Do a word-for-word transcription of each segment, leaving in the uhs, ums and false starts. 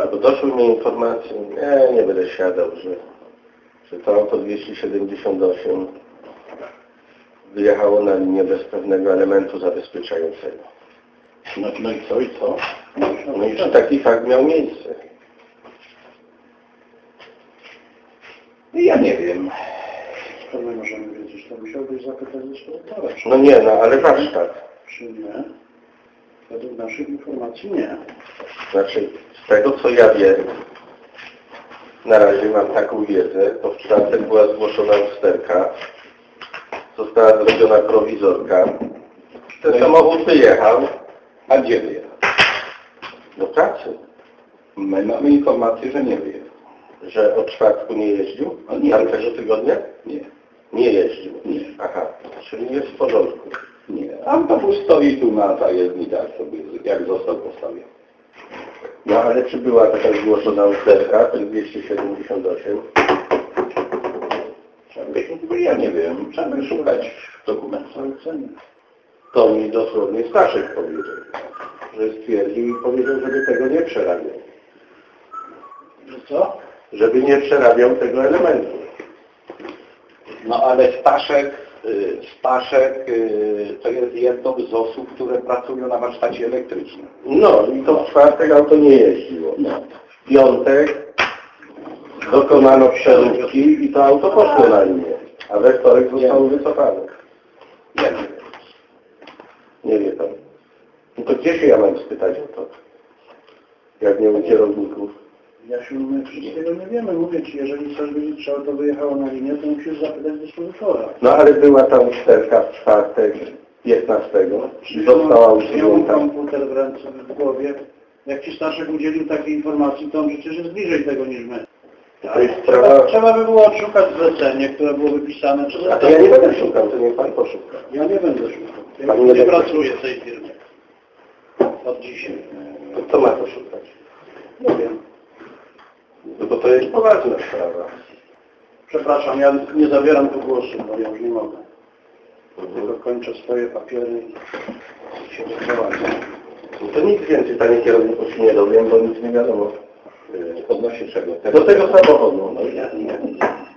Bo doszły mi informacje, nie, nie będę świadał, że, że to auto dwieście siedemdziesiąt osiem wyjechało na linię bez pewnego elementu zabezpieczającego. No, no i co, i co? No i czy taki fakt miał miejsce? Ja nie wiem. To my możemy wiedzieć, to musiałbyś zapytać dystrybutora. No nie, no ale warsztat. Czy nie? Według naszych informacji nie. Znaczy, z tego co ja wiem, na razie mam taką wiedzę, to w czwartek była zgłoszona usterka, została zrobiona prowizorka, ten samochód wyjechał. A gdzie wyjechał? Do pracy. My mamy informację, że nie wyjechał. Że od czwartku nie jeździł? A nie. Tamtego tygodnia? Nie. Nie jeździł? Nie. Aha, czyli jest w porządku. Nie. Autobus stoi tu na zajezdni, tak sobie, jak został postawiony. No ale czy była taka zgłoszona usterka, ten dwieście siedemdziesiąt osiem? Trzeba by, ja nie wiem, trzeba by szukać dokumentów. To mi dosłownie Staszek powiedział, że stwierdził i powiedział, żeby tego nie przerabiał. Że co? Żeby nie przerabiał tego elementu. No ale Staszek, Staszek to jest jedno z osób, które pracują na warsztacie elektrycznym. No i to w czwartek auto nie jeździło. No. W piątek dokonano przeróbki i to auto poszło na linię, a we wtorek zostało wycofane. Ja nie wiem. Nie wie pan. No to gdzie się ja mam spytać o to? Jak nie u kierowników? Jasiu, my wszystkiego nie wiemy. Mówię Ci, jeżeli chcesz wiedzieć, czy auto wyjechało na linię, to musisz zapytać dystrybutora. No ale była ta usterka w czwartek piętnastego. Została usunięta. Komputer w ręce, w głowie. Jak Ci Staszek udzielił takiej informacji, to on przecież jest bliżej tego niż my. To jest Trzeba, sprawa... trzeba by było odszukać zlecenie, które było wypisane przez... A to ja nie będę szukał, to niech pan poszuka. Ja nie będę szukał. Ja Pan nie, nie nie będzie. pracuję w tej firmie. Od dzisiaj. To co ma to szukać? Nie wiem. No bo to jest poważna sprawa. Przepraszam, ja nie zabieram tu głosu, bo ja już nie mogę. Tylko kończę swoje papiery i się wyprowadzę. No to nic więcej, panie kierowniku, się nie dowiem, bo nic nie wiadomo. Odnośnie czego? Do tego samochodu. No ja nie wiem.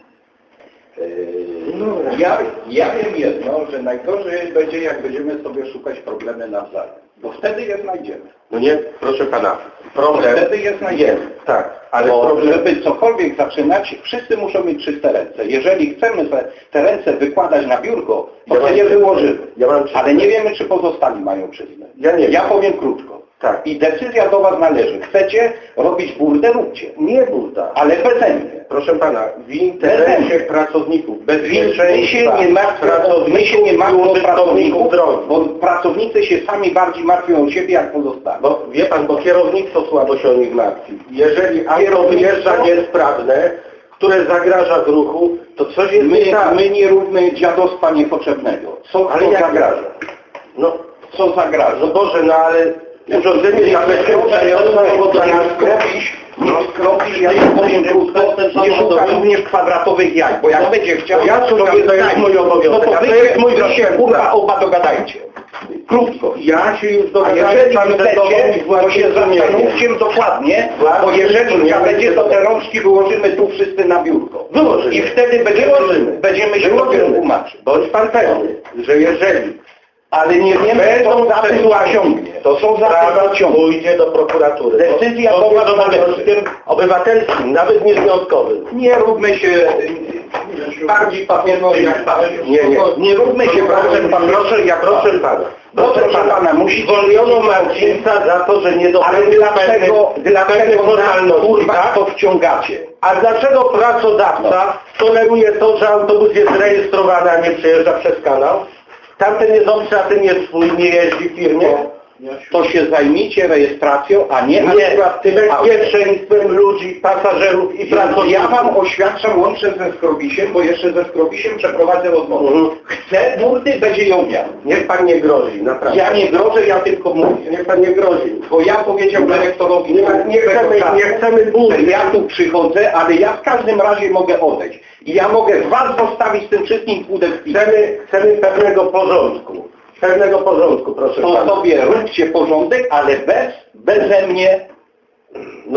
No, ja, ja wiem jedno, że najgorzej będzie, jak będziemy sobie szukać problemy nawzajem. Bo wtedy je znajdziemy. No nie, proszę pana, problem Wtedy je znajdziemy. jest, tak, ale Bo problem... żeby cokolwiek zaczynać, wszyscy muszą mieć czyste ręce. Jeżeli chcemy te ręce wykładać na biurko, to Ja to mam- je wyłożymy. ja mam czyste. Ale nie wiemy, czy pozostali mają czyste. Ja nie wiem. Ja powiem krótko. Tak. I decyzja do Was należy. Chcecie robić burdę, róbcie. Nie burda. Ale beze mnie. Proszę pana, w interesie pracowników, My się bezpieczeństwa nie martwimy, my się nie martwimy o pracowników, drogi. bo pracownicy się sami bardziej martwią o siebie, jak pozostali. Bo wie pan, bo kierownictwo słabo się o nich martwi. Jeżeli auto wyjeżdża niesprawne, które zagraża w ruchu, to coś jest My, nie tak. my nie róbmy dziadostwa niepotrzebnego. Co, Ale co jak zagraża? No, Co zagraża? no Boże, no ale urządzenie zabezpieczające skropisz, nie skropisz, ja nie powiem krótko, nie szuka również kwadratowych jaj, bo jak będzie chciał, Ja szukam, to jest mój obowiązek, no a to to jest mój wy się zasięg. kurwa oba dogadajcie. Krótko. Ja się już A dogadałem jeżeli pan ze sobą chcecie, i to właśnie się zastanówcie dokładnie, bo jeżeli nie będzie, to będzie te rączki wyłożymy tu wszyscy na biurko. Wyłożymy. I wtedy będziemy, Wyłożymy. będziemy się Wyłożymy. dopiero tłumaczyć. Bądź pan pewny, że jeżeli Ale nie wiemy, będą kto za tym ciągnie. to są za sprawa tym ciągnie. pójdzie do prokuratury. Decyzja to do was jest należy. obowiązkiem obywatelskim, nawet nie związkowym. Nie róbmy się y, bardziej papierowi jak papier. Nie, nie. Nie róbmy się proszę, bardziej proszę, ja proszę pana. Proszę pana, musi zwolniono Marcinka za to, że nie Ale dopełnił dlaczego, pewnych dlaczego nas formalności, kurwa tak? to wciągacie? A dlaczego pracodawca toleruje to, że autobus jest rejestrowany, a nie przejeżdża przez kanał? Tamten jest obcy, a ten jest swój, nie jeździ w firmie? To się zajmijcie rejestracją, a nie Nie, akurat tym bezpieczeństwem ludzi, pasażerów i pracowników. Ja wam oświadczam łącznie ze Skrobisiem, bo jeszcze ze Skrobisiem przeprowadzę rozmowę. Mhm. Chcę burdy, będzie ją miał. Niech pan nie grozi, naprawdę. Ja nie grożę, ja tylko mówię. Niech pan nie grozi. Bo ja powiedział dyrektorowi, Nie, nie, chcemy, nie chcemy że burdy. ja tu przychodzę, ale ja w każdym razie mogę odejść. I ja mogę was zostawić z tym wszystkim pudem w pisie. Chcemy, chcemy pewnego porządku. Pewnego porządku, proszę To pana. sobie róbcie porządek, ale bez, beze mnie. No nie wiem, no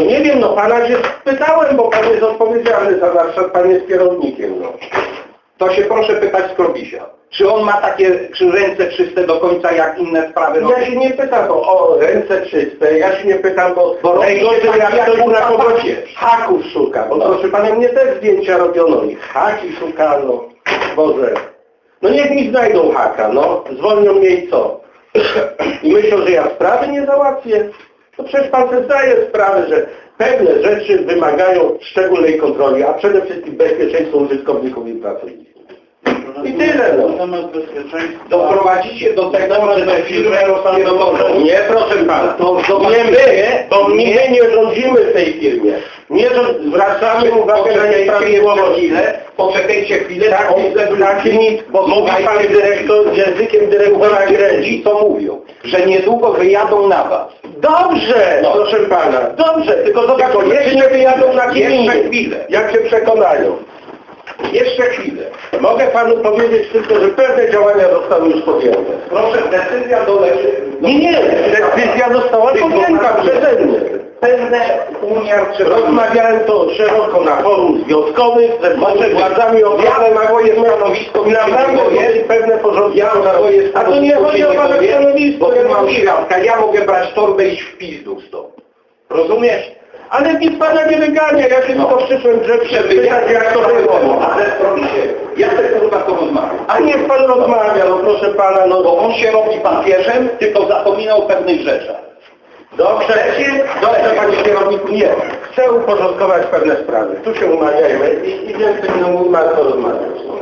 no pana się spytałem, bo pan jest odpowiedzialny za warsztat, pan jest kierownikiem, no. To się proszę pytać Skrobisia. Czy on ma takie czy ręce czyste do końca jak inne sprawy robi? Ja się nie pytam o, o ręce czyste, ja się nie pytam, bo, Bo najgorzej robi się jak tak, ktoś jak na kurwa kogoś papież. haków szuka, bo No. proszę pana, mnie też zdjęcia robiono i haki szukano, Boże. No niech mi znajdą haka, no, zwolnią mnie i co? I myślą, że ja sprawy nie załatwię? To przecież pan sobie zdaje sprawę, że pewne rzeczy wymagają szczególnej kontroli, a przede wszystkim bezpieczeństwa użytkowników i pracowników. I tyle, no. Natomiast bezpieczeństwa... Doprowadzicie do tego, że te firmy rozpierdolą. Nie, proszę pana, To nie my, bo my nie rządzimy w tej firmie. Nie rząd... zwracamy uwagę na nieprawidłowości. chwilę, poczekajcie chwilę, Tak, taki, bo mówi pan dyrektor, językiem dyrektora Grezi. co mówią, że niedługo wyjadą na was. Dobrze, No. proszę pana, dobrze, tylko zobaczmy, Tylko czy nie wyjadą na kim jeszcze innym. chwilę. Jak się przekonają. Jeszcze chwilę. Mogę panu powiedzieć tylko, że pewne działania zostały już podjęte. Proszę, decyzja doleży. Nie, nie, decyzja została podjęta przeze mnie. Pewne umiar trzeba... Rozmawiałem to szeroko na forum związkowych, ze Może władzami ja ochrony swoje stanowisko i naprawdę nie były pewne porządki. Ja swoje A to nie chodzi o pana stanowisko, bo ja tu mam mówię. świadka, ja mogę brać torbę i iść w pizdu stąd. Rozumiesz? Ale nic pana nie wygania, ja się No. tylko przyszłem grzecznie Żeby pytać, jak to było. Ale robi się. Ja chcę kurwa to rozmawiam. A niech pan rozmawia, no proszę pana, no. Bo on się robi papieżem, tylko zapomina o pewnych rzeczach. Dobrze, dobrze panie kierowniku, nie. Chcę uporządkować pewne sprawy. Tu się umawiajmy i, i więcej nie ma co rozmawiać.